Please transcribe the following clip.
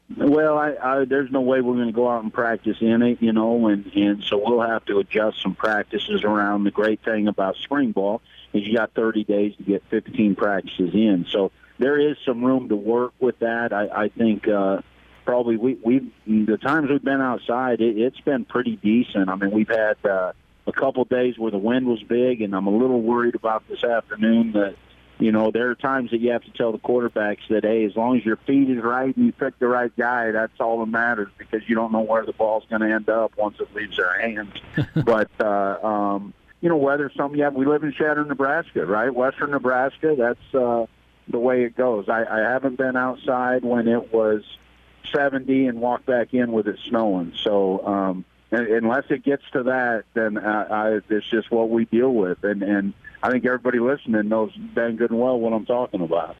Well, there's no way we're going to go out and practice in it, and so we'll have to adjust some practices around. The great thing about spring ball is you got 30 days to get 15 practices in. So there is some room to work with that. I think probably the times we've been outside, it's been pretty decent. I mean, we've had a couple days where the wind was big, and I'm a little worried about this afternoon that, there are times that you have to tell the quarterbacks that, hey, as long as your feet is right and you pick the right guy, that's all that matters, because you don't know where the ball's going to end up once it leaves their hands. But, weather's something. Yeah, we live in Shatter, Nebraska, right? Western Nebraska, that's the way it goes. I haven't been outside when it was 70 and walked back in with it snowing. So unless it gets to that, then it's just what we deal with. And I think everybody listening knows dang good and well what I'm talking about.